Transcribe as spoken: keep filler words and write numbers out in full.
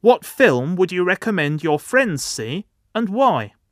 What film would you recommend your friends see and why?